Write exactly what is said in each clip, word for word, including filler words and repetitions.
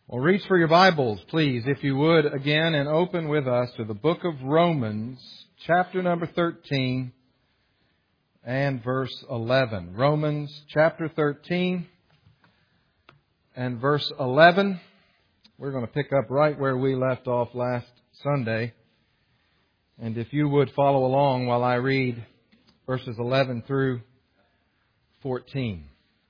Well, reach for your Bibles, please, if you would, again, and open with us to the book of Romans, chapter number thirteen and verse eleven. Romans chapter thirteen and verse eleven. We're going to pick up right where we left off last Sunday. And if you would follow along while I read verses eleven through fourteen.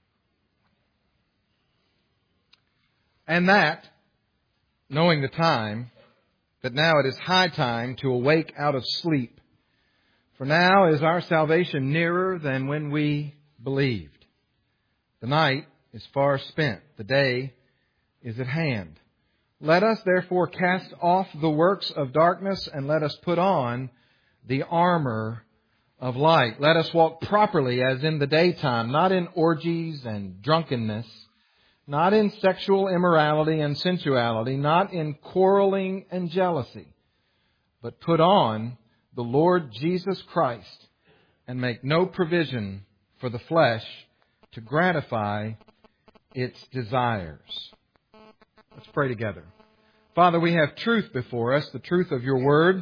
And that, knowing the time, that now it is high time to awake out of sleep. For now is our salvation nearer than when we believed. The night is far spent. The day is at hand. Let us therefore cast off the works of darkness and let us put on the armor of light. Let us walk properly as in the daytime, not in orgies and drunkenness, not in sexual immorality and sensuality, not in quarreling and jealousy, but put on the Lord Jesus Christ and make no provision for the flesh to gratify its desires. Let's pray together. Father, we have truth before us, the truth of your word.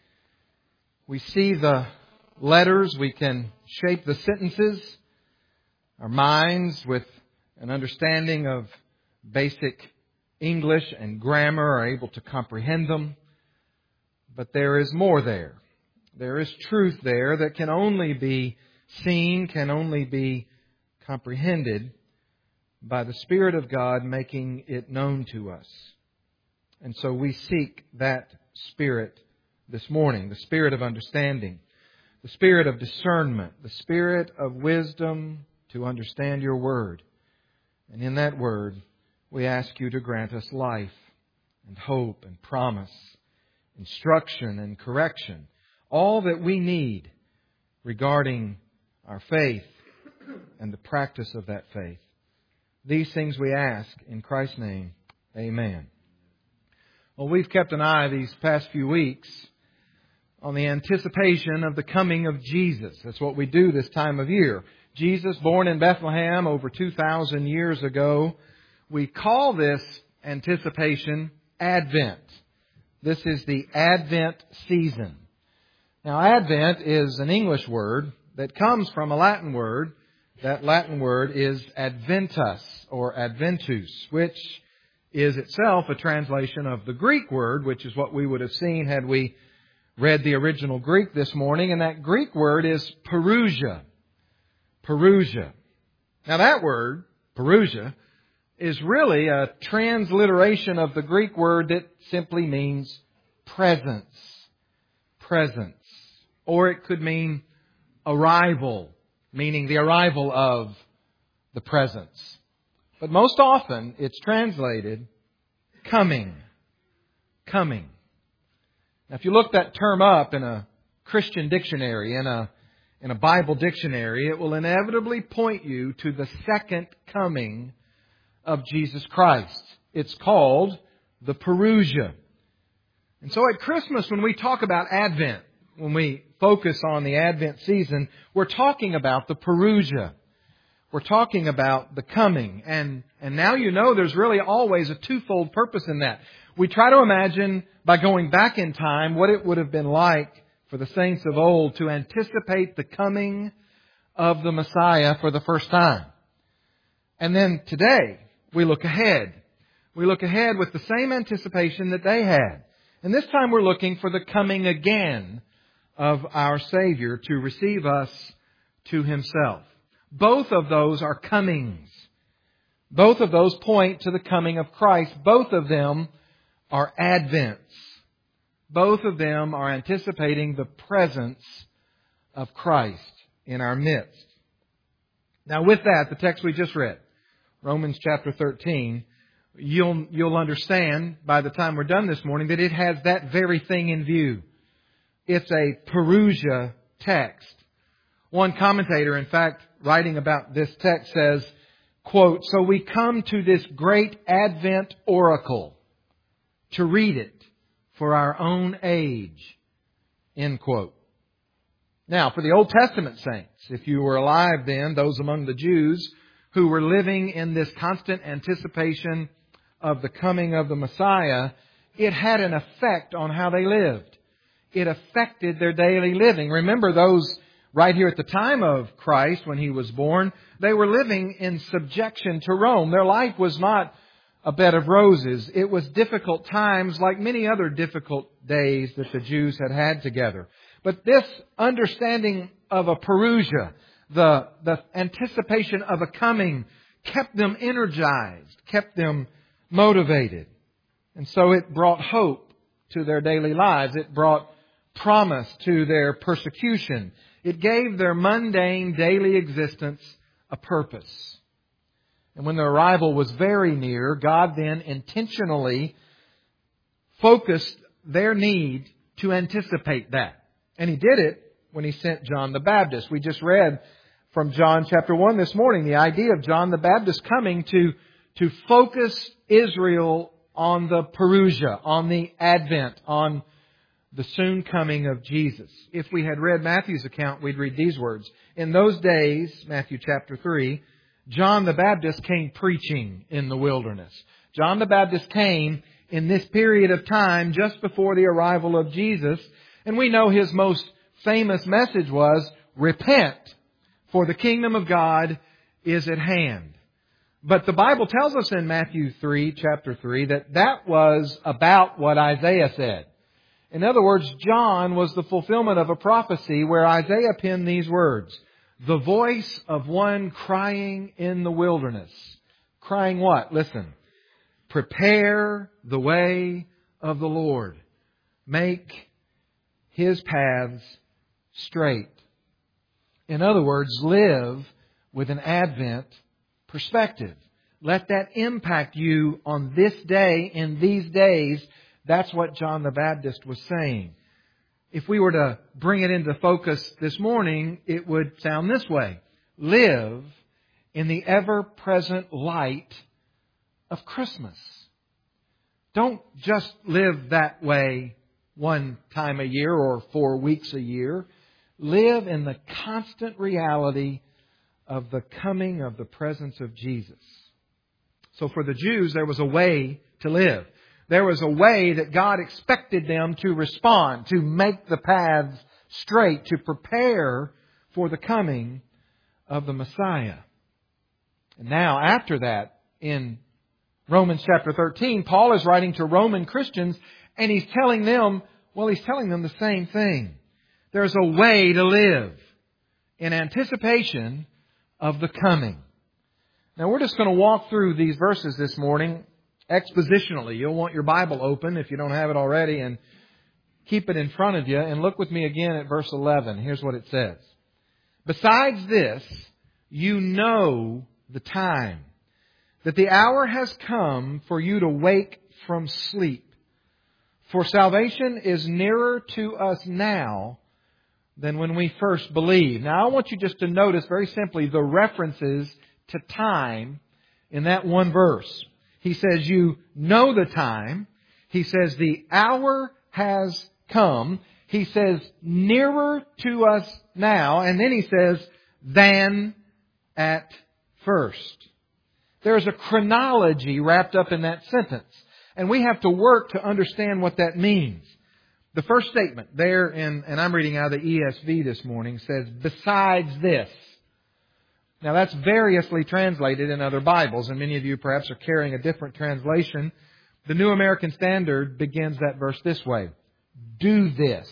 We see the letters. We can shape the sentences. Our minds, with an understanding of basic English and grammar, are able to comprehend them. But there is more there. There is truth there that can only be seen, can only be comprehended by the Spirit of God making it known to us. And so we seek that Spirit this morning, the Spirit of understanding, the Spirit of discernment, the Spirit of wisdom to understand your Word. And in that Word, we ask you to grant us life and hope and promise, instruction and correction, all that we need regarding our faith and the practice of that faith. These things we ask in Christ's name. Amen. Well, we've kept an eye these past few weeks on the anticipation of the coming of Jesus. That's what we do this time of year. Jesus, born in Bethlehem over two thousand years ago. We call this anticipation Advent. This is the Advent season. Now, Advent is an English word that comes from a Latin word. That Latin word is adventus or adventus, which is itself a translation of the Greek word, which is what we would have seen had we read the original Greek this morning. And that Greek word is parousia. Parousia. Now that word, parousia, is really a transliteration of the Greek word that simply means presence. Presence. Or it could mean arrival, meaning the arrival of the presence. But most often it's translated coming. Coming. Now if you look that term up in a Christian dictionary, in a In a Bible dictionary, it will inevitably point you to the second coming of Jesus Christ. It's called the parousia. And so at Christmas, when we talk about Advent, when we focus on the Advent season, we're talking about the parousia. We're talking about the coming. And, and now you know there's really always a twofold purpose in that. We try to imagine, by going back in time, what it would have been like for the saints of old to anticipate the coming of the Messiah for the first time. And then today, we look ahead. We look ahead with the same anticipation that they had. And this time we're looking for the coming again of our Savior to receive us to Himself. Both of those are comings. Both of those point to the coming of Christ. Both of them are advents. Both of them are anticipating the presence of Christ in our midst. Now with that, the text we just read, Romans chapter thirteen, you'll, you'll understand by the time we're done this morning that it has that very thing in view. It's a parousia text. One commentator, in fact, writing about this text says, quote, "So we come to this great Advent oracle to read it for our own age," end quote. Now, for the Old Testament saints, if you were alive then, those among the Jews who were living in this constant anticipation of the coming of the Messiah, it had an effect on how they lived. It affected their daily living. Remember, those right here at the time of Christ, when He was born, they were living in subjection to Rome. Their life was not a bed of roses. It was difficult times, like many other difficult days that the Jews had had together. But this understanding of a Parousia, the, the anticipation of a coming, kept them energized, kept them motivated. And so it brought hope to their daily lives. It brought promise to their persecution. It gave their mundane daily existence a purpose. And when their arrival was very near, God then intentionally focused their need to anticipate that. And He did it when He sent John the Baptist. We just read from John chapter one this morning the idea of John the Baptist coming to, to focus Israel on the Parousia, on the Advent, on the soon coming of Jesus. If we had read Matthew's account, we'd read these words. In those days, Matthew chapter three, John the Baptist came preaching in the wilderness. John the Baptist came in this period of time just before the arrival of Jesus. And we know his most famous message was, repent, for the kingdom of God is at hand. But the Bible tells us in Matthew three, chapter three, that that was about what Isaiah said. In other words, John was the fulfillment of a prophecy where Isaiah penned these words. The voice of one crying in the wilderness. Crying what? Listen. Prepare the way of the Lord. Make His paths straight. In other words, live with an Advent perspective. Let that impact you on this day, in these days. That's what John the Baptist was saying. If we were to bring it into focus this morning, it would sound this way. Live in the ever-present light of Christmas. Don't just live that way one time a year or four weeks a year. Live in the constant reality of the coming of the presence of Jesus. So for the Jews, there was a way to live. There was a way that God expected them to respond, to make the paths straight, to prepare for the coming of the Messiah. And now, after that, in Romans chapter thirteen, Paul is writing to Roman Christians, and he's telling them, well, he's telling them the same thing. There's a way to live in anticipation of the coming. Now, we're just going to walk through these verses this morning expositionally. You'll want your Bible open if you don't have it already, and keep it in front of you. And look with me again at verse eleven. Here's what it says. Besides this, you know the time, that the hour has come for you to wake from sleep. For salvation is nearer to us now than when we first believed. Now, I want you just to notice very simply the references to time in that one verse. He says, you know the time. He says, the hour has come. He says, nearer to us now. And then he says, than at first. There's a chronology wrapped up in that sentence. And we have to work to understand what that means. The first statement there, in, and I'm reading out of the E S V this morning, says, besides this. Now that's variously translated in other Bibles, and many of you perhaps are carrying a different translation. The New American Standard begins that verse this way. Do this.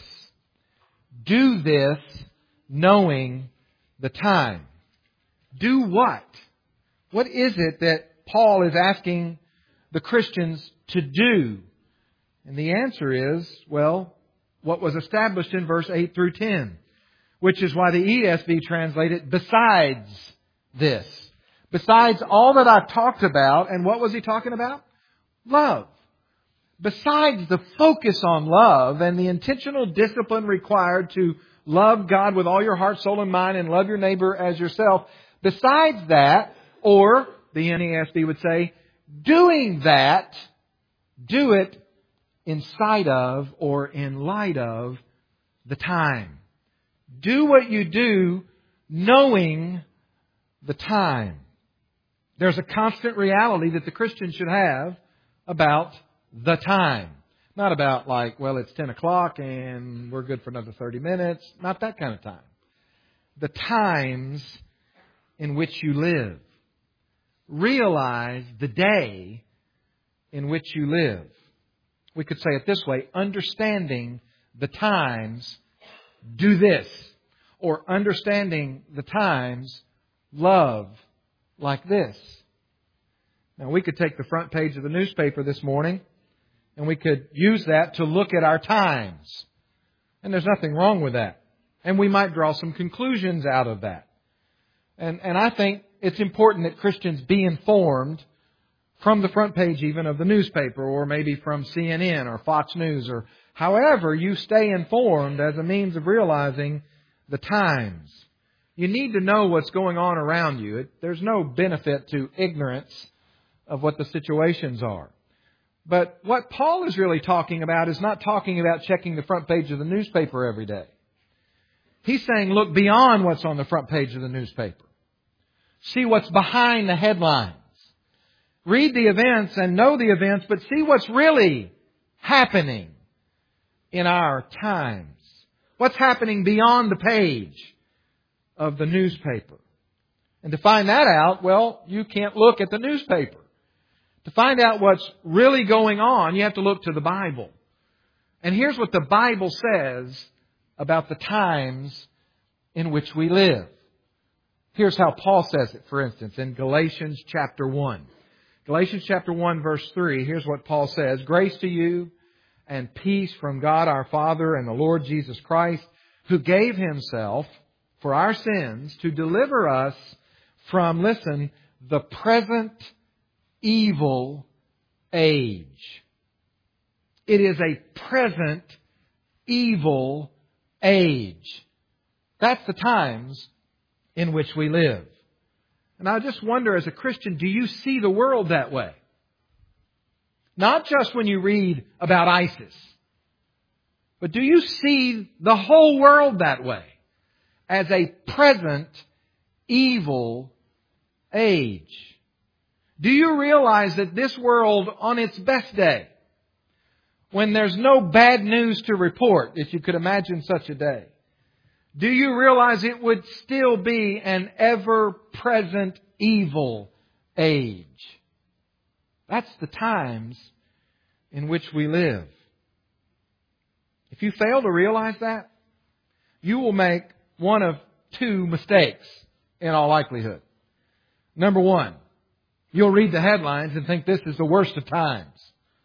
Do this knowing the time. Do what? What is it that Paul is asking the Christians to do? And the answer is, well, what was established in verse eight through ten, which is why the E S V translated besides this. Besides all that I've talked about, and what was he talking about? Love. Besides the focus on love and the intentional discipline required to love God with all your heart, soul, and mind, and love your neighbor as yourself, besides that, or the N A S B would say, doing that, do it in sight of or in light of the time. Do what you do knowing the time. There's a constant reality that the Christian should have about the time. Not about like, well, it's ten o'clock and we're good for another thirty minutes. Not that kind of time. The times in which you live. Realize the day in which you live. We could say it this way, understanding the times, do this. Or understanding the times, love like this. Now we could take the front page of the newspaper this morning and we could use that to look at our times. And there's nothing wrong with that. And we might draw some conclusions out of that. And, and I think it's important that Christians be informed from the front page even of the newspaper, or maybe from C N N or Fox News, or however you stay informed as a means of realizing the times. You need to know what's going on around you. It, there's no benefit to ignorance of what the situations are. But what Paul is really talking about is not talking about checking the front page of the newspaper every day. He's saying look beyond what's on the front page of the newspaper. See what's behind the headlines. Read the events and know the events, but see what's really happening in our times. What's happening beyond the page of the newspaper. And to find that out, well, you can't look at the newspaper. To find out what's really going on, you have to look to the Bible. And here's what the Bible says about the times in which we live. Here's how Paul says it, for instance, in Galatians chapter one. Galatians chapter one, verse three, here's what Paul says. Grace to you and peace from God our Father and the Lord Jesus Christ, who gave Himself for our sins to deliver us from, listen, the present evil age. It is a present evil age. That's the times in which we live. And I just wonder, as a Christian, do you see the world that way? Not just when you read about ISIS, but do you see the whole world that way? As a present evil age. Do you realize that this world on its best day, when there's no bad news to report, if you could imagine such a day, do you realize it would still be an ever-present evil age? That's the times in which we live. If you fail to realize that, you will make one of two mistakes in all likelihood. Number one, you'll read the headlines and think this is the worst of times.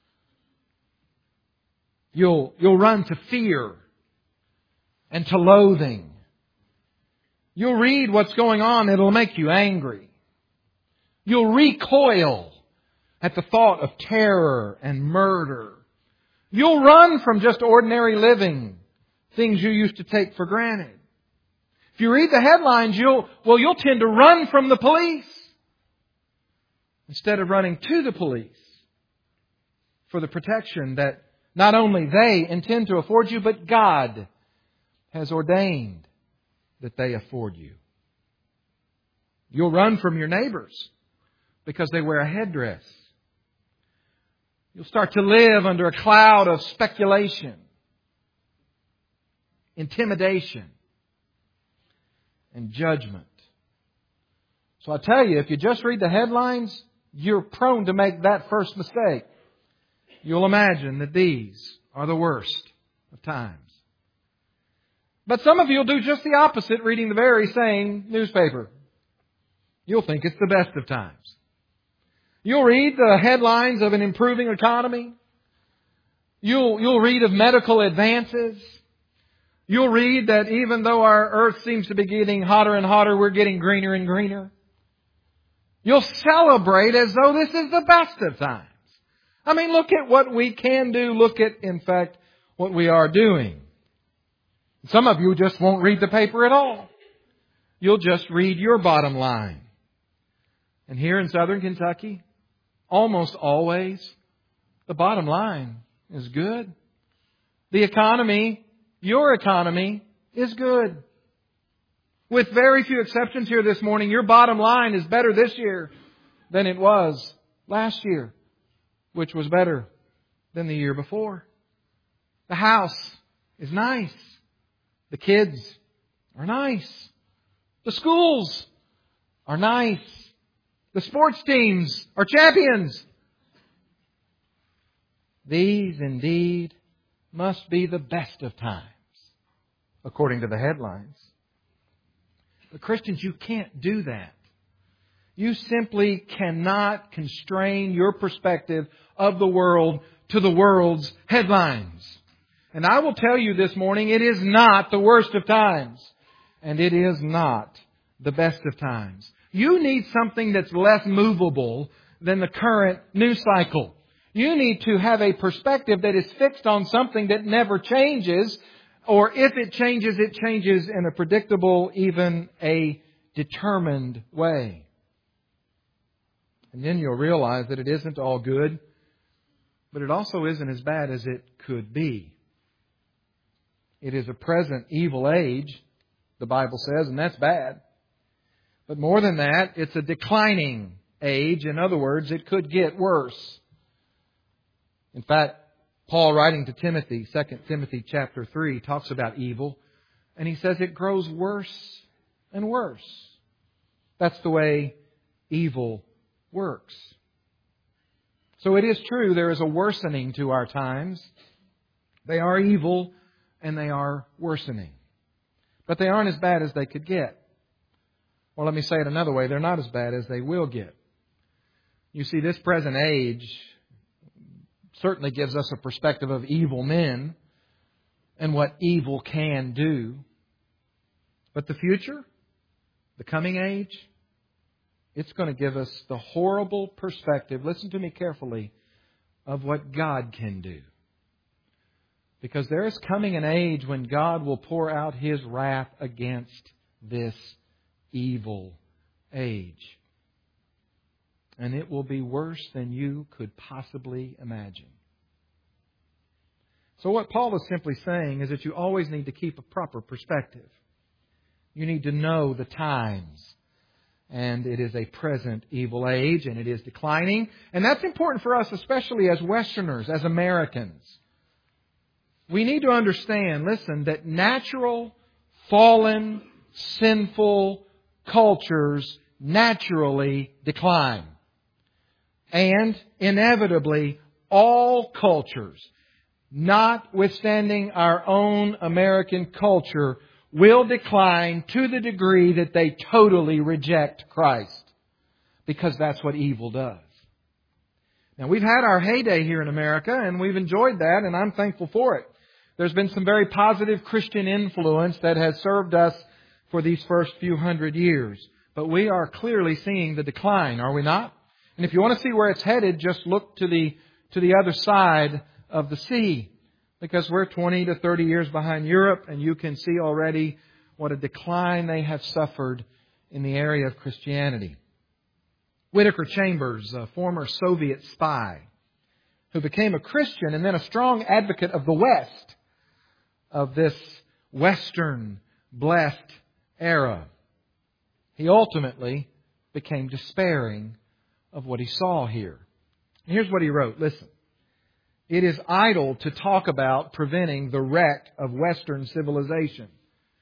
You'll, you'll run to fear and to loathing. You'll read what's going on, it'll make you angry. You'll recoil at the thought of terror and murder. You'll run from just ordinary living, things you used to take for granted. If you read the headlines, you'll, well, you'll tend to run from the police instead of running to the police for the protection that not only they intend to afford you, but God has ordained that they afford you. You'll run from your neighbors because they wear a headdress. You'll start to live under a cloud of speculation, intimidation, and judgment. So I tell you, if you just read the headlines, you're prone to make that first mistake. You'll imagine that these are the worst of times. But some of you will do just the opposite, reading the very same newspaper. You'll think it's the best of times. You'll read the headlines of an improving economy. You'll, you'll read of medical advances. You'll read that even though our earth seems to be getting hotter and hotter, we're getting greener and greener. You'll celebrate as though this is the best of times. I mean, look at what we can do. Look at, in fact, what we are doing. Some of you just won't read the paper at all. You'll just read your bottom line. And here in southern Kentucky, almost always, the bottom line is good. The economy, your economy, is good. With very few exceptions here this morning, your bottom line is better this year than it was last year. which was better than the year before. The house is nice. The kids are nice. The schools are nice. The sports teams are champions. These indeed must be the best of times, according to the headlines. But Christians, you can't do that. You simply cannot constrain your perspective of the world to the world's headlines. And I will tell you this morning, it is not the worst of times. And it is not the best of times. You need something that's less movable than the current news cycle. You need to have a perspective that is fixed on something that never changes, or if it changes, it changes in a predictable, even a determined way. And then you'll realize that it isn't all good, but it also isn't as bad as it could be. It is a present evil age, the Bible says, and that's bad. But more than that, it's a declining age. In other words, it could get worse. In fact, Paul, writing to Timothy, Second Timothy chapter three, talks about evil, and he says it grows worse and worse. That's the way evil works. So it is true, there is a worsening to our times. They are evil and they are worsening. But they aren't as bad as they could get. Or let me say it another way, they're not as bad as they will get. You see, this present age certainly gives us a perspective of evil men and what evil can do. But the future, the coming age, it's going to give us the horrible perspective, listen to me carefully, of what God can do. Because there is coming an age when God will pour out His wrath against this evil age. And it will be worse than you could possibly imagine. So what Paul is simply saying is that you always need to keep a proper perspective. You need to know the times. And it is a present evil age, and it is declining. And that's important for us, especially as Westerners, as Americans. We need to understand, listen, that natural, fallen, sinful cultures naturally decline. And inevitably, all cultures, notwithstanding our own American culture, will decline to the degree that they totally reject Christ. Because that's what evil does. Now, we've had our heyday here in America, and we've enjoyed that, and I'm thankful for it. There's been some very positive Christian influence that has served us for these first few hundred years. But we are clearly seeing the decline, are we not? And if you want to see where it's headed, just look to the to the other side of the sea. Because we're twenty to thirty years behind Europe, and you can see already what a decline they have suffered in the area of Christianity. Whittaker Chambers, a former Soviet spy, who became a Christian and then a strong advocate of the West, of this Western blessed era. He ultimately became despairing of what he saw here. And here's what he wrote. Listen. It is idle to talk about preventing the wreck of Western civilization.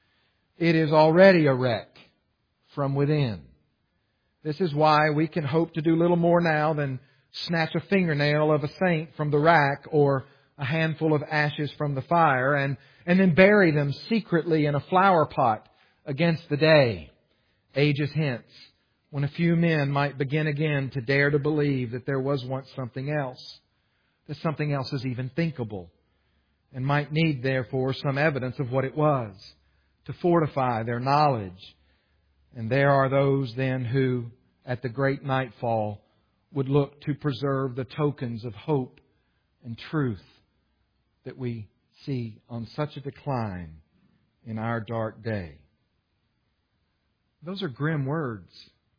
It is already a wreck from within. This is why we can hope to do little more now than snatch a fingernail of a saint from the rack or a handful of ashes from the fire and, and then bury them secretly in a flower pot against the day, ages hence, when a few men might begin again to dare to believe that there was once something else, that something else is even thinkable, and might need, therefore, some evidence of what it was to fortify their knowledge. And there are those then who, at the great nightfall, would look to preserve the tokens of hope and truth that we see on such a decline in our dark day. Those are grim words.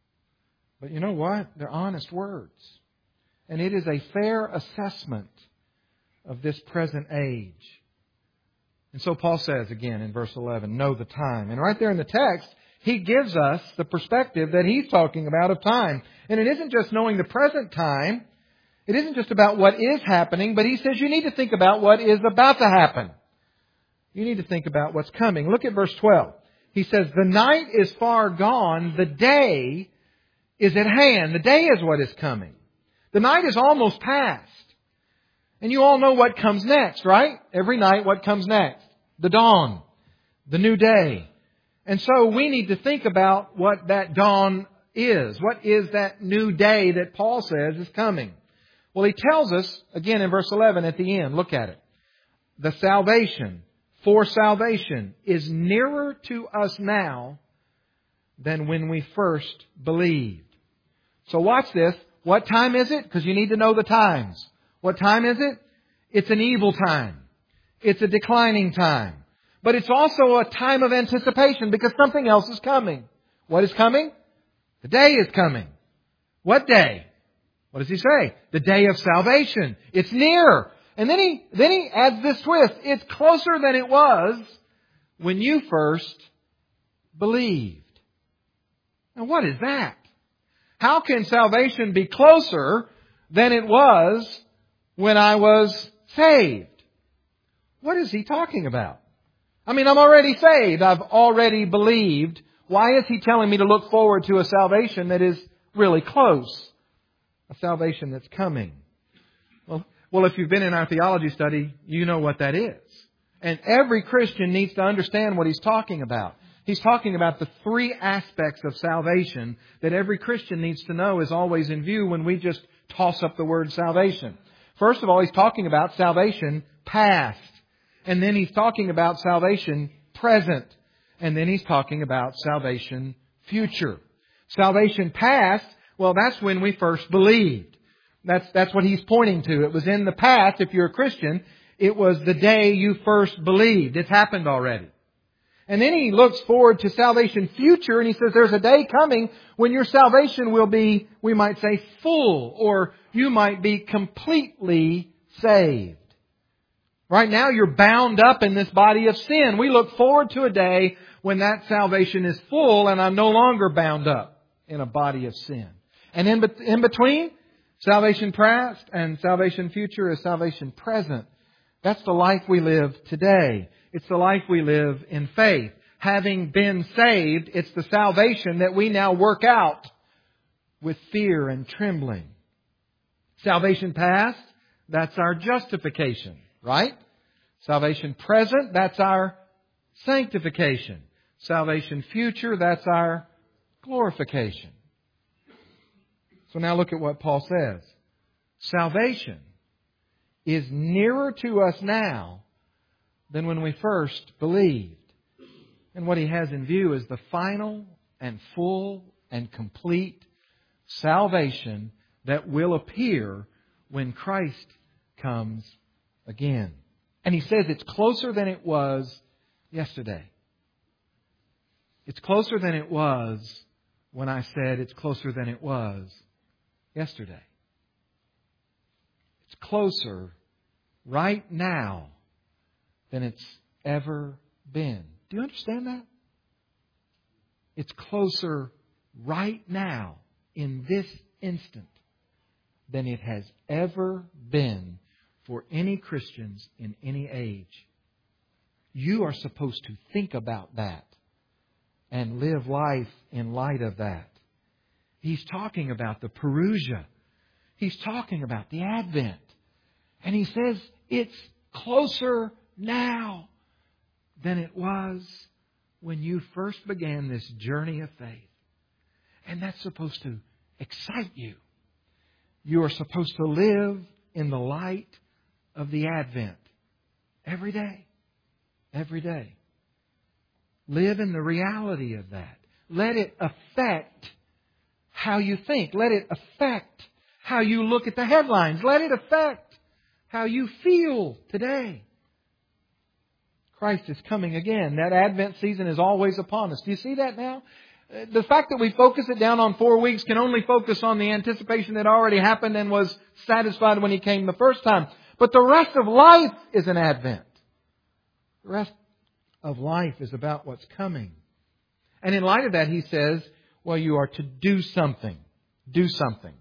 But you know what? They're honest words. And it is a fair assessment of this present age. And so Paul says again in verse eleven, know the time. And right there in the text, he gives us the perspective that he's talking about of time. And it isn't just knowing the present time. It isn't just about what is happening, but He says you need to think about what is about to happen. You need to think about what's coming. Look at verse twelve. He says, the night is far gone, the day is at hand. The day is what is coming. The night is almost past. And you all know what comes next, right? Every night, what comes next? The dawn. The new day. And so we need to think about what that dawn is. What is that new day that Paul says is coming? Well, he tells us, again in verse eleven at the end, look at it. The salvation, for salvation, is nearer to us now than when we first believed. So watch this. What time is it? Because you need to know the times. What time is it? It's an evil time. It's a declining time. But it's also a time of anticipation because something else is coming. What is coming? The day is coming. What day? What does he say? The day of salvation. It's near. And then he, then he adds this twist. It's closer than it was when you first believed. Now what is that? How can salvation be closer than it was when I was saved? What is he talking about? I mean, I'm already saved. I've already believed. Why is he telling me to look forward to a salvation that is really close? A salvation that's coming. Well, well, if you've been in our theology study, you know what that is. And every Christian needs to understand what he's talking about. He's talking about the three aspects of salvation that every Christian needs to know is always in view when we just toss up the word salvation. First of all, he's talking about salvation past. And then he's talking about salvation present. And then he's talking about salvation future. Salvation past, well, that's when we first believed. That's, that's what he's pointing to. It was in the past, if you're a Christian, it was the day you first believed. It's happened already. And then he looks forward to salvation future and he says there's a day coming when your salvation will be, we might say, full, or you might be completely saved. Right now you're bound up in this body of sin. We look forward to a day when that salvation is full and I'm no longer bound up in a body of sin. And in, be- in between, salvation past and salvation future is salvation present. That's the life we live today. It's the life we live in faith. Having been saved, it's the salvation that we now work out with fear and trembling. Salvation past, that's our justification, right? Salvation present, that's our sanctification. Salvation future, that's our glorification. So now look at what Paul says. Salvation is nearer to us now than when we first believed. And what he has in view is the final and full and complete salvation that will appear when Christ comes again. And he says it's closer than it was yesterday. It's closer than it was when I said it's closer than it was yesterday. It's closer right now than it's ever been. Do you understand that? It's closer right now in this instant than it has ever been for any Christians in any age. You are supposed to think about that and live life in light of that. He's talking about the Parousia. He's talking about the Advent. And he says it's closer now than it was when you first began this journey of faith. And that's supposed to excite you. You are supposed to live in the light of the Advent every day. Every day. Live in the reality of that. Let it affect how you think. Let it affect how you look at the headlines. Let it affect how you feel today. Christ is coming again. That Advent season is always upon us. Do you see that now? The fact that we focus it down on four weeks can only focus on the anticipation that already happened and was satisfied when He came the first time. But the rest of life is an Advent. The rest of life is about what's coming. And in light of that, he says, well, you are to do something. Do something.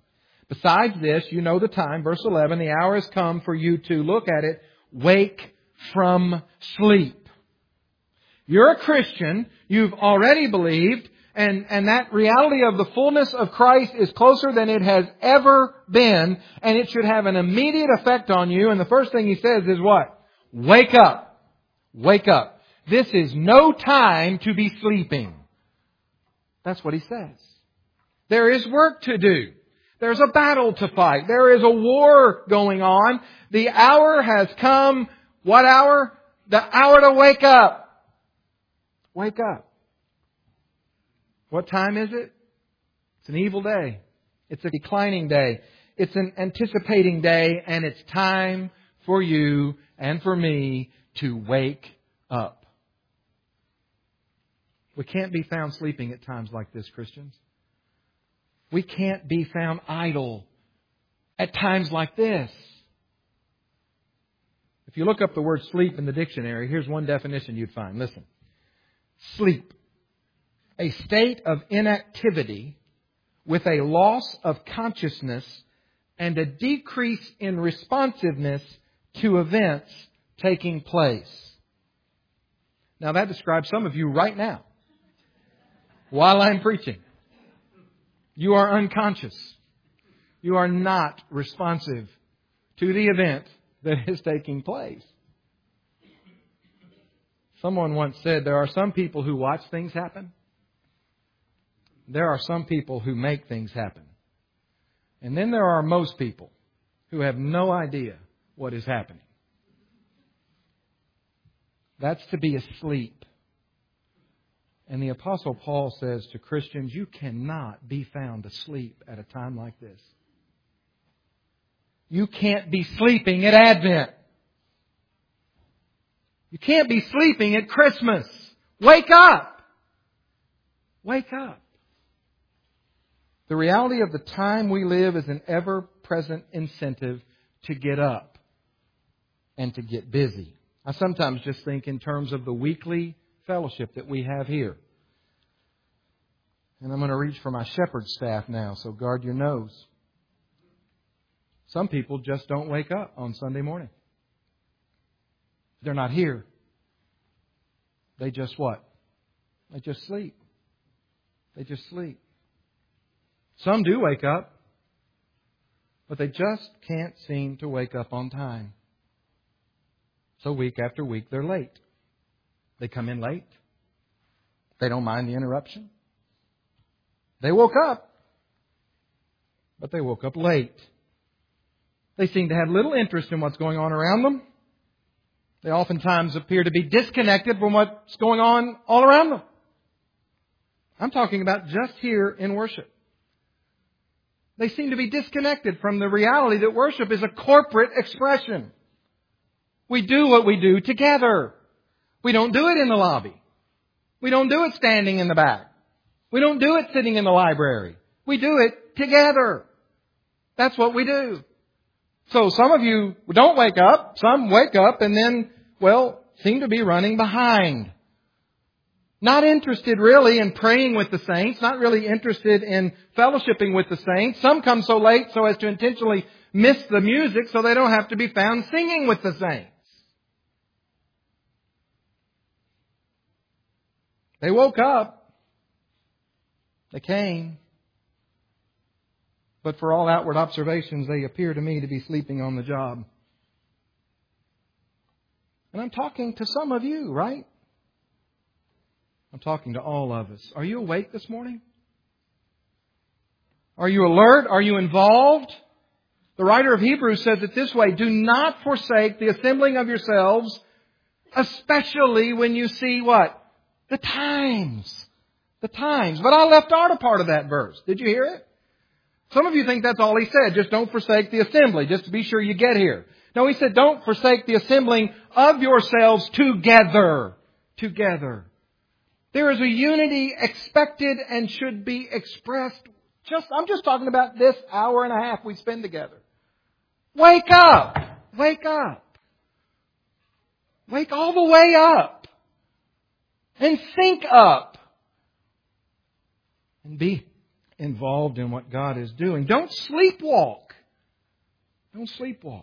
Besides this, you know the time, verse eleven, the hour has come for you to, look at it, wake from sleep. You're a Christian, you've already believed, and, and that reality of the fullness of Christ is closer than it has ever been, and it should have an immediate effect on you. And the first thing He says is what? Wake up. Wake up. This is no time to be sleeping. That's what He says. There is work to do. There's a battle to fight. There is a war going on. The hour has come. What hour? The hour to wake up. Wake up. What time is it? It's an evil day. It's a declining day. It's an anticipating day, and it's time for you and for me to wake up. We can't be found sleeping at times like this, Christians. We can't be found idle at times like this. If you look up the word sleep in the dictionary, here's one definition you'd find. Listen. Sleep. A state of inactivity with a loss of consciousness and a decrease in responsiveness to events taking place. Now that describes some of you right now while I'm preaching. You are unconscious. You are not responsive to the event that is taking place. Someone once said there are some people who watch things happen. There are some people who make things happen. And then there are most people who have no idea what is happening. That's to be asleep. And the Apostle Paul says to Christians, you cannot be found asleep at a time like this. You can't be sleeping at Advent. You can't be sleeping at Christmas. Wake up! Wake up. The reality of the time we live is an ever-present incentive to get up and to get busy. I sometimes just think in terms of the weekly fellowship that we have here. And I'm going to reach for my shepherd staff now, so guard your nose. Some people just don't wake up on Sunday morning. They're not here. They just what? They just sleep. They just sleep. Some do wake up, but they just can't seem to wake up on time. So week after week, they're late. They come in late. They don't mind the interruption. They woke up, but they woke up late. They seem to have little interest in what's going on around them. They oftentimes appear to be disconnected from what's going on all around them. I'm talking about just here in worship. They seem to be disconnected from the reality that worship is a corporate expression. We do what we do together. We don't do it in the lobby. We don't do it standing in the back. We don't do it sitting in the library. We do it together. That's what we do. So some of you don't wake up. Some wake up and then, well, seem to be running behind. Not interested really in praying with the saints. Not really interested in fellowshipping with the saints. Some come so late so as to intentionally miss the music so they don't have to be found singing with the saints. They woke up. They came. But for all outward observations, they appear to me to be sleeping on the job. And I'm talking to some of you, right? I'm talking to all of us. Are you awake this morning? Are you alert? Are you involved? The writer of Hebrews says it this way: do not forsake the assembling of yourselves, especially when you see what? The times. The times. But I left out a part of that verse. Did you hear it? Some of you think that's all he said. Just don't forsake the assembly, just to be sure you get here. No, he said don't forsake the assembling of yourselves together. Together. There is a unity expected and should be expressed. Just, I'm just talking about this hour and a half we spend together. Wake up! Wake up! Wake all the way up! And sync up! And be involved in what God is doing. Don't sleepwalk. Don't sleepwalk.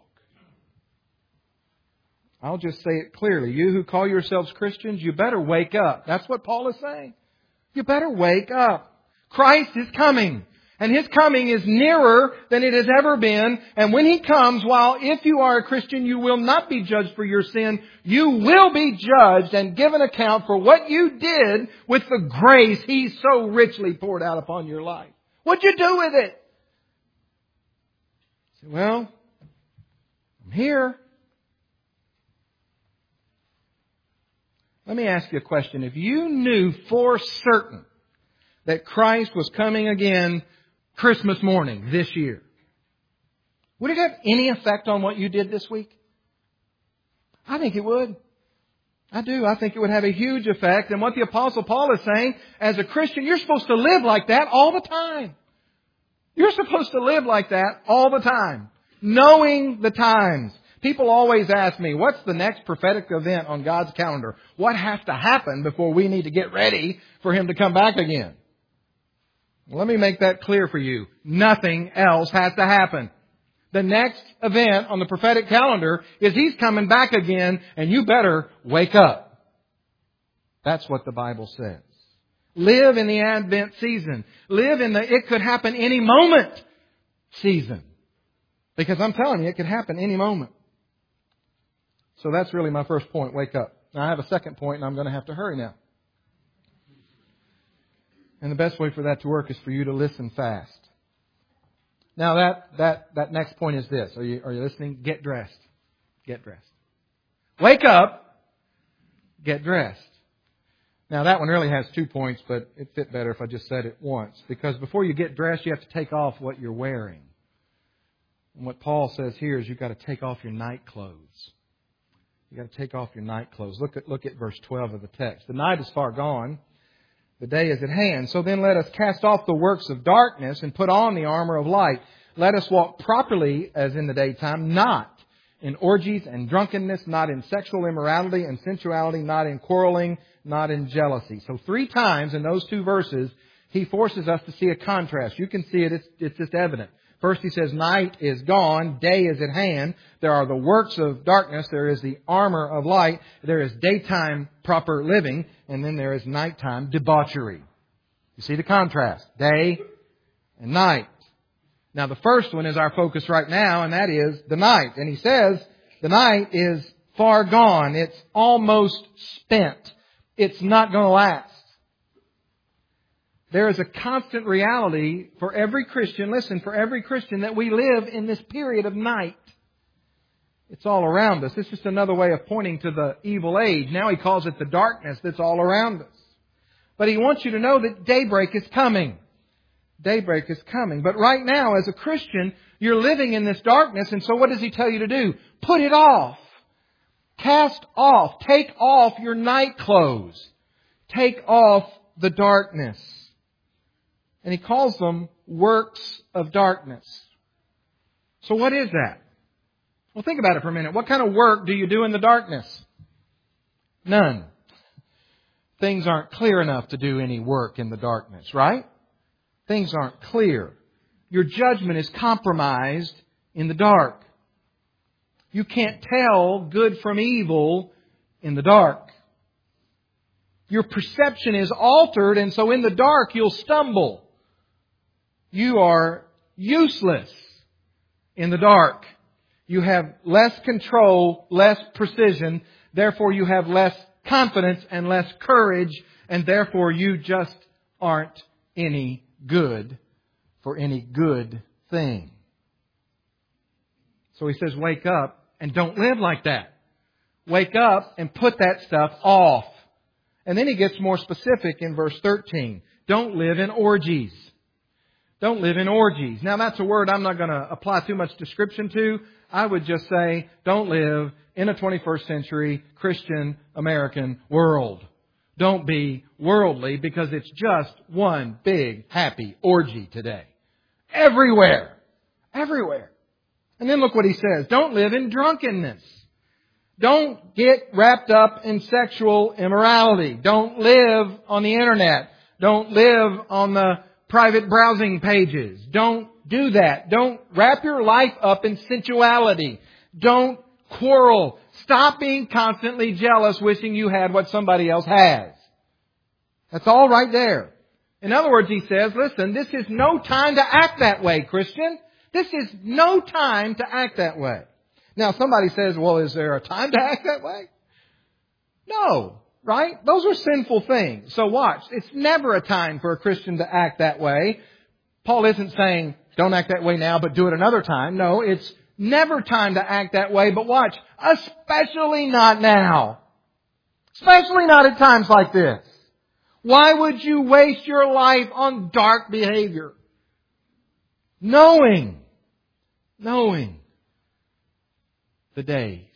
I'll just say it clearly. You who call yourselves Christians, you better wake up. That's what Paul is saying. You better wake up. Christ is coming. And His coming is nearer than it has ever been. And when He comes, while if you are a Christian, you will not be judged for your sin, you will be judged and given account for what you did with the grace He so richly poured out upon your life. What'd you do with it? Say, well, I'm here. Let me ask you a question. If you knew for certain that Christ was coming again Christmas morning this year, would it have any effect on what you did this week? I think it would. I do. I think it would have a huge effect. And what the Apostle Paul is saying, as a Christian, you're supposed to live like that all the time. You're supposed to live like that all the time, knowing the times. People always ask me, what's the next prophetic event on God's calendar? What has to happen before we need to get ready for Him to come back again? Well, let me make that clear for you. Nothing else has to happen. The next event on the prophetic calendar is He's coming back again, and you better wake up. That's what the Bible says. Live in the Advent season. Live in the it could happen any moment season. Because I'm telling you, it could happen any moment. So that's really my first point, wake up. Now I have a second point, and I'm going to have to hurry now. And the best way for that to work is for you to listen fast. Now that that that next point is this. Are you are you listening? Get dressed. Get dressed. Wake up. Get dressed. Now that one really has two points, but it fit better if I just said it once. Because before you get dressed, you have to take off what you're wearing. And what Paul says here is you've got to take off your night clothes. You've got to take off your night clothes. Look at look at verse twelve of the text. The night is far gone. The day is at hand. So then let us cast off the works of darkness and put on the armor of light. Let us walk properly as in the daytime, not in orgies and drunkenness, not in sexual immorality and sensuality, not in quarreling, not in jealousy. So three times in those two verses, he forces us to see a contrast. You can see it. It's, it's just evident. First he says, night is gone, day is at hand. There are the works of darkness. There is the armor of light. There is daytime proper living. And then there is nighttime debauchery. You see the contrast. Day and night. Now the first one is our focus right now, and that is the night. And he says the night is far gone. It's almost spent. It's not going to last. There is a constant reality for every Christian, listen, for every Christian, that we live in this period of night. It's all around us. It's just another way of pointing to the evil age. Now he calls it the darkness that's all around us. But he wants you to know that daybreak is coming. Daybreak is coming. But right now, as a Christian, you're living in this darkness. And so what does he tell you to do? Put it off. Cast off. Take off your night clothes. Take off the darkness. And he calls them works of darkness. So what is that? Well, think about it for a minute. What kind of work do you do in the darkness? None. Things aren't clear enough to do any work in the darkness, right? Things aren't clear. Your judgment is compromised in the dark. You can't tell good from evil in the dark. Your perception is altered, and so in the dark you'll stumble. You are useless in the dark. You have less control, less precision. Therefore, you have less confidence and less courage. And therefore, you just aren't any good for any good thing. So he says, wake up and don't live like that. Wake up and put that stuff off. And then he gets more specific in verse thirteen. Don't live in orgies. Don't live in orgies. Now that's a word I'm not going to apply too much description to. I would just say, don't live in a twenty-first century Christian American world. Don't be worldly, because it's just one big happy orgy today. Everywhere. Everywhere. And then look what he says. Don't live in drunkenness. Don't get wrapped up in sexual immorality. Don't live on the internet. Don't live on the private browsing pages. Don't do that. Don't wrap your life up in sensuality. Don't quarrel. Stop being constantly jealous, wishing you had what somebody else has. That's all right there. In other words, he says, listen, this is no time to act that way, Christian. This is no time to act that way. Now, somebody says, well, is there a time to act that way? No, right? Those are sinful things. So watch. It's never a time for a Christian to act that way. Paul isn't saying, don't act that way now, but do it another time. No, it's never time to act that way. But watch, especially not now. Especially not at times like this. Why would you waste your life on dark behavior? Knowing, knowing the day.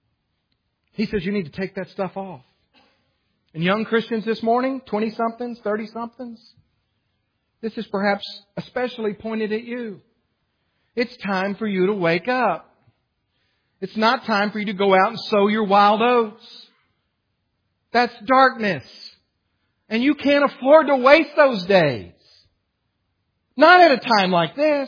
He says you need to take that stuff off. And young Christians this morning, twenty-somethings, thirty-somethings, this is perhaps especially pointed at you. It's time for you to wake up. It's not time for you to go out and sow your wild oats. That's darkness. And you can't afford to waste those days. Not at a time like this.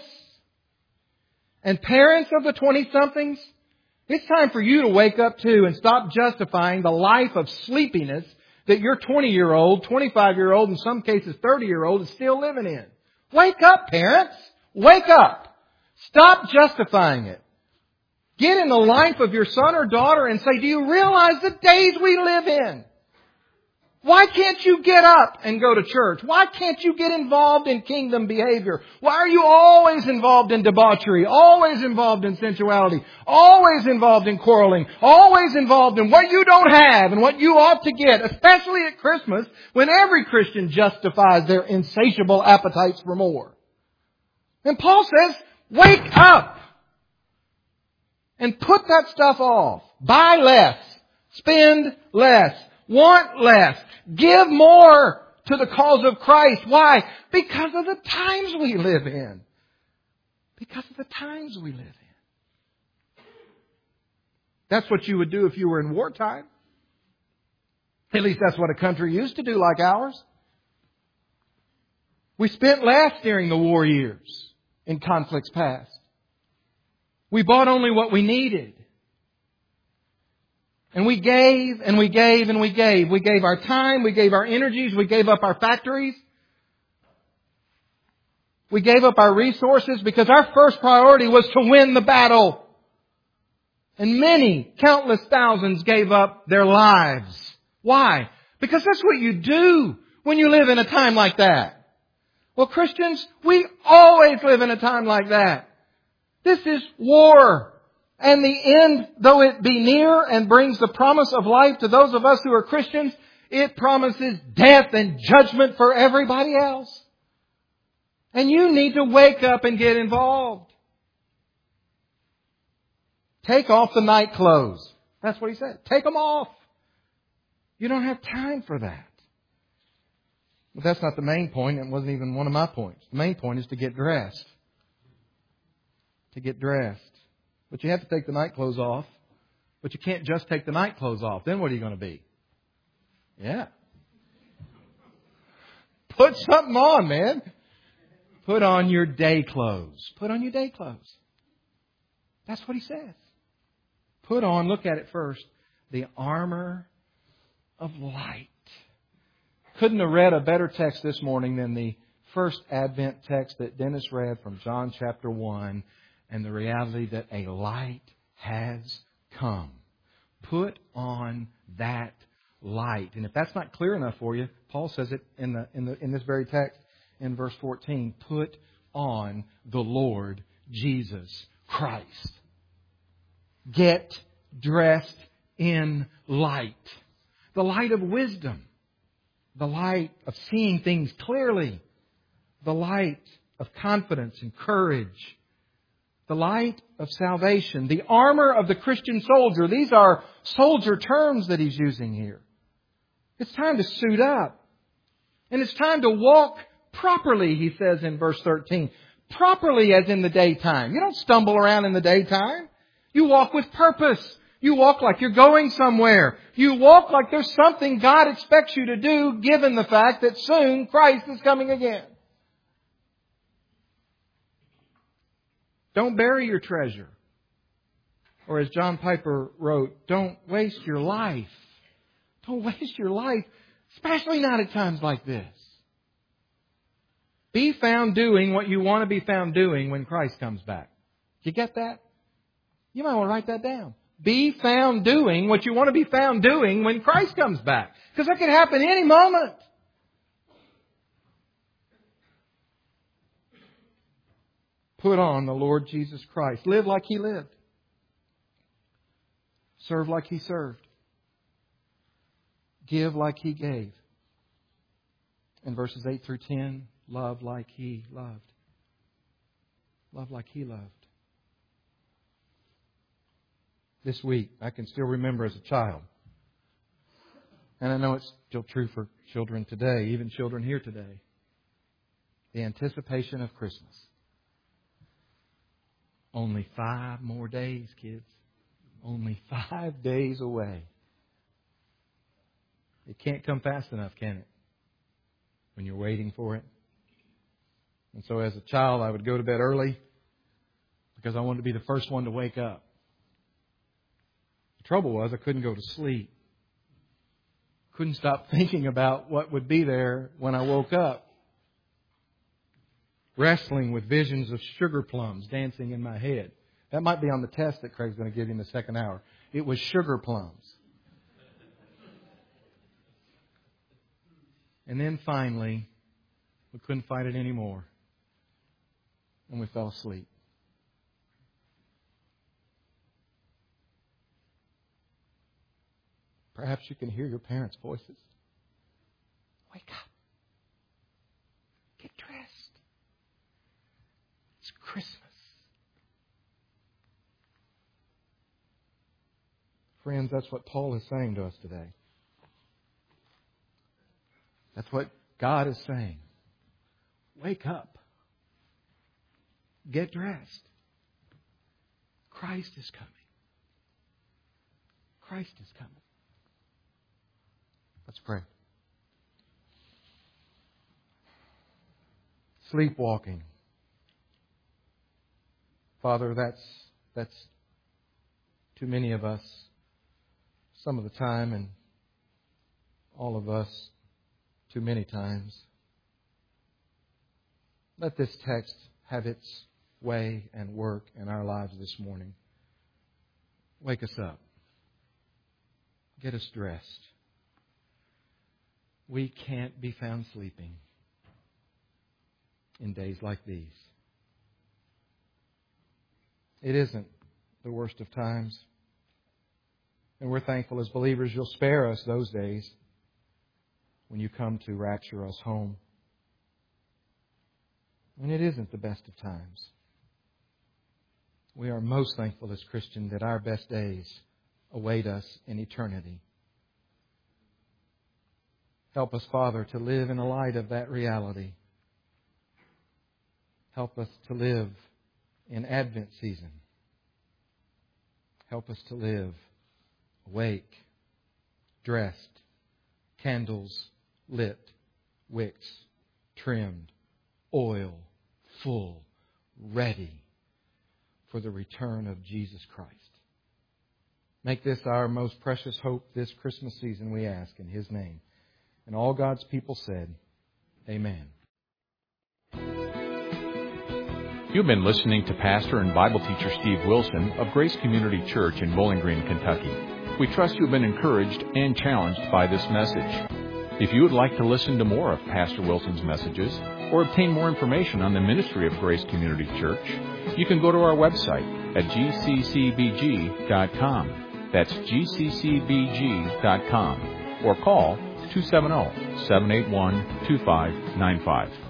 And parents of the twenty-somethings, it's time for you to wake up too and stop justifying the life of sleepiness that your twenty-year-old, twenty-five-year-old, in some cases thirty-year-old is still living in. Wake up, parents! Wake up! Stop justifying it. Get in the life of your son or daughter and say, do you realize the days we live in? Why can't you get up and go to church? Why can't you get involved in kingdom behavior? Why are you always involved in debauchery? Always involved in sensuality? Always involved in quarreling? Always involved in what you don't have and what you ought to get? Especially at Christmas, when every Christian justifies their insatiable appetites for more. And Paul says, wake up! And put that stuff off. Buy less. Spend less. Want less. Give more to the cause of Christ. Why? Because of the times we live in. Because of the times we live in. That's what you would do if you were in wartime. At least that's what a country used to do like ours. We spent less during the war years in conflicts past. We bought only what we needed. And we gave, and we gave, and we gave. We gave our time, we gave our energies, we gave up our factories. We gave up our resources because our first priority was to win the battle. And many, countless thousands gave up their lives. Why? Because that's what you do when you live in a time like that. Well, Christians, we always live in a time like that. This is war. And the end, though it be near and brings the promise of life to those of us who are Christians, it promises death and judgment for everybody else. And you need to wake up and get involved. Take off the night clothes. That's what he said. Take them off. You don't have time for that. But that's not the main point. It wasn't even one of my points. The main point is to get dressed. To get dressed. But you have to take the night clothes off. But you can't just take the night clothes off. Then what are you going to be? Yeah. Put something on, man. Put on your day clothes. Put on your day clothes. That's what he says. Put on, look at it first, the armor of light. Couldn't have read a better text this morning than the first Advent text that Dennis read from John chapter one. And the reality that a light has come. Put on that light. And if that's not clear enough for you, Paul says it in the in the in this very text in verse fourteen. Put on the Lord Jesus Christ. Get dressed in light. The light of wisdom. The light of seeing things clearly. The light of confidence and courage. The light of salvation. The armor of the Christian soldier. These are soldier terms that he's using here. It's time to suit up. And it's time to walk properly, he says in verse thirteen. Properly as in the daytime. You don't stumble around in the daytime. You walk with purpose. You walk like you're going somewhere. You walk like there's something God expects you to do, given the fact that soon Christ is coming again. Don't bury your treasure. Or as John Piper wrote, don't waste your life. Don't waste your life, especially not at times like this. Be found doing what you want to be found doing when Christ comes back. You get that? You might want to write that down. Be found doing what you want to be found doing when Christ comes back. Because that could happen any moment. Put on the Lord Jesus Christ. Live like He lived. Serve like He served. Give like He gave. In verses eight through ten, love like He loved. Love like He loved. This week, I can still remember as a child, and I know it's still true for children today, even children here today, the anticipation of Christmas. Only five more days, kids. Only five days away. It can't come fast enough, can it? When you're waiting for it. And so as a child, I would go to bed early because I wanted to be the first one to wake up. The trouble was I couldn't go to sleep. Couldn't stop thinking about what would be there when I woke up. Wrestling with visions of sugar plums dancing in my head. That might be on the test that Craig's going to give you in the second hour. It was sugar plums. And then finally, we couldn't fight it anymore. And we fell asleep. Perhaps you can hear your parents' voices. Wake up. Get dressed. It's Christmas. Friends, that's what Paul is saying to us today. That's what God is saying. Wake up. Get dressed. Christ is coming. Christ is coming. Let's pray. Sleepwalking. Father, that's that's too many of us some of the time, and all of us too many times. Let this text have its way and work in our lives this morning. Wake us up. Get us dressed. We can't be found sleeping in days like these. It isn't the worst of times. And we're thankful as believers you'll spare us those days when you come to rapture us home. And it isn't the best of times. We are most thankful as Christians that our best days await us in eternity. Help us, Father, to live in the light of that reality. Help us to live in Advent season. Help us to live awake, dressed, candles lit, wicks trimmed, oil full, ready for the return of Jesus Christ. Make this our most precious hope this Christmas season, we ask in His name. And all God's people said, Amen. You've been listening to Pastor and Bible teacher Steve Wilson of Grace Community Church in Bowling Green, Kentucky. We trust you've been encouraged and challenged by this message. If you would like to listen to more of Pastor Wilson's messages or obtain more information on the ministry of Grace Community Church, you can go to our website at g c c b g dot com. That's g c c b g dot com. Or call two seven zero, seven eight one, two five nine five.